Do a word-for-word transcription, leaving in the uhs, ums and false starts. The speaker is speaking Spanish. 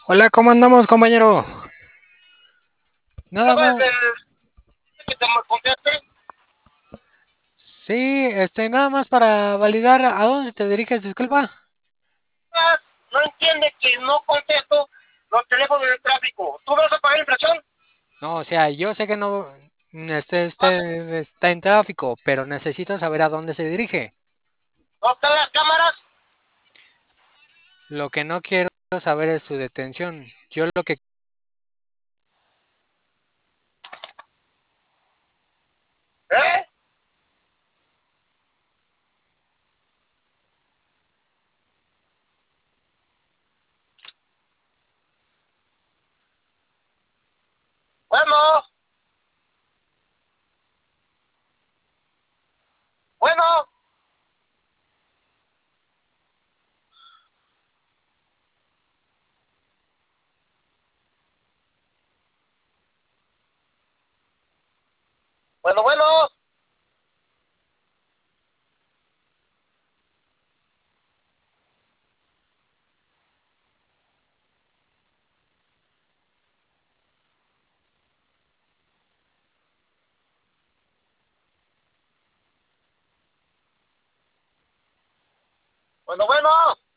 Hola, ¿cómo andamos, compañero? No, Nada pues, más. eh, que te conteste. Sí, este, nada más para validar a dónde te diriges, disculpa. No entiende que no contesto los teléfonos del tráfico. ¿Tú vas a pagar infracción? No, o sea, yo sé que no, este, ¿No, este, está en tráfico, pero necesito saber a dónde se dirige. no están las cámaras? Lo que no quiero saber es su detención. Yo lo que... ¿Eh? Bueno, bueno, bueno, bueno, bueno, bueno.